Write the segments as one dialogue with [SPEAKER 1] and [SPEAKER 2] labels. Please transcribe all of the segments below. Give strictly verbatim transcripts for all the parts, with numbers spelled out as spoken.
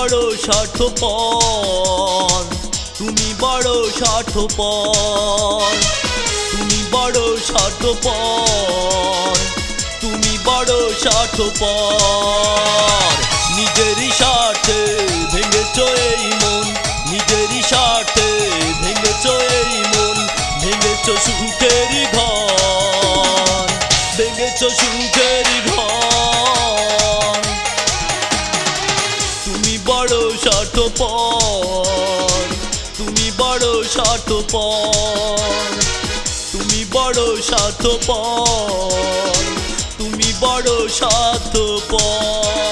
[SPEAKER 1] বড় স্বার্থপর, তুমি বড় স্বার্থপর, তুমি বড় স্বার্থপর, তুমি বড় স্বার্থপর। নিজেরই স্বার্থে ভেঙেছ এই মন, নিজেরই স্বার্থে ভেঙেছ এই মন, ভেঙেছ সুখেরই ঘর, ভেঙেছ সুখেরই ঘর। তুমি বড় স্বার্থপর, তুমি বড় স্বার্থপর, তুমি বড় স্বার্থপর, তুমি বড় স্বার্থপর।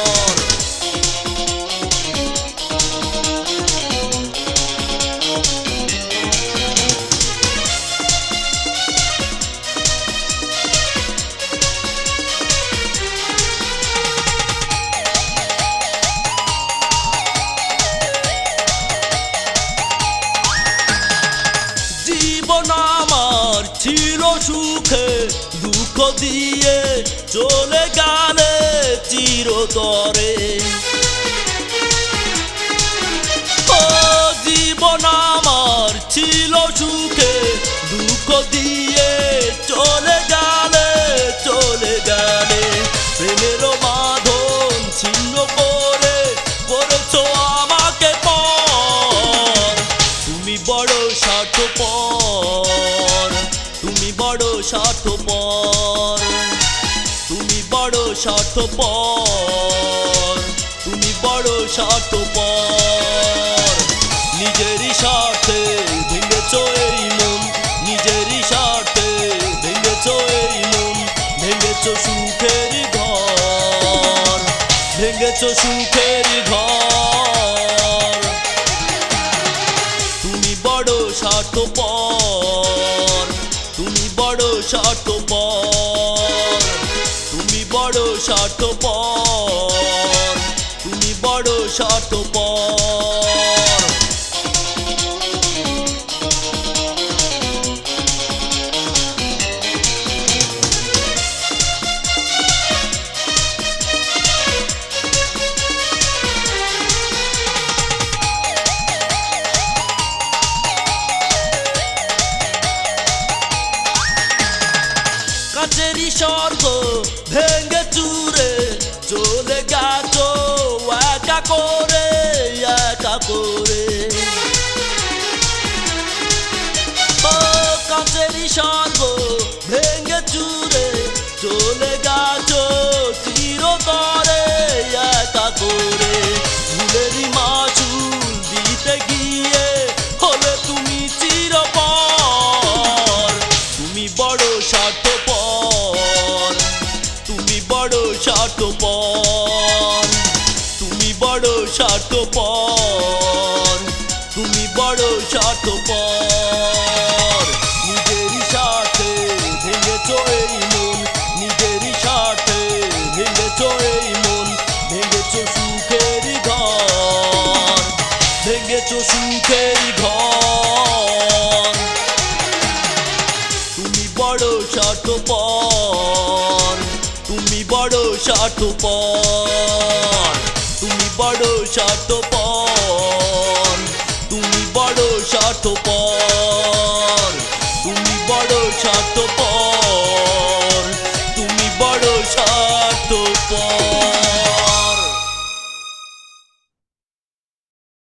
[SPEAKER 1] জীবন আমার ছিল সুখে, দুঃখ দিয়ে চলে গেলে চিরতরে। ও জীবন আমার ছিল সুখে, দুঃখ দিয়ে চলে গেলে, চলে গেলে। প্রেমের বাঁধন ছিন্ন করে করেছ আমাকে পর। তুমি বড় স্বার্থপর, তুমি বড় স্বার্থপর, তুমি বড় স্বার্থপর, তুমি বড় স্বার্থপর। নিজেরই স্বার্থে ভেঙেছ এই মন, নিজেরই স্বার্থে ভেঙেছ এই মন, ভেঙেছ সুখেরই ঘর, ভেঙেছ সুখেরই ঘর। তুমি বড় স্বার্থপর, তুমি বড় স্বার্থপর, তুমি বড় স্বার্থপর, তুমি বড় স্বার্থপর। কাছেরই স্বর্গ ভেঙে চুরে চলে গেছ একা করে, একা করে। ও কাছেরই স্বর্গ ভেঙে চুরে চলে গেছ চিরতরে, একা করে। ভুলেরই মাসুল দিতে গিয়ে হলে তুমি চিরপর। তুমি বড় স্বার্থপর, তুমি বড় স্বার্থপর, তুমি বড় স্বার্থপর, তুমি বড় স্বার্থপর। নিজেরই স্বার্থে ভেঙেছ এই মন, নিজেরই স্বার্থে ভেঙেছ এই মন, ভেঙেছ সুখেরই ঘর, ভেঙেছ সুখেরই ঘর। তুমি বড় স্বার্থপর, তুমি বড় স্বার্থপর, তুমি বড় স্বার্থপর, তুমি বড় স্বার্থপর, তুমি বড় স্বার্থপর, তুমি বড় স্বার্থপর।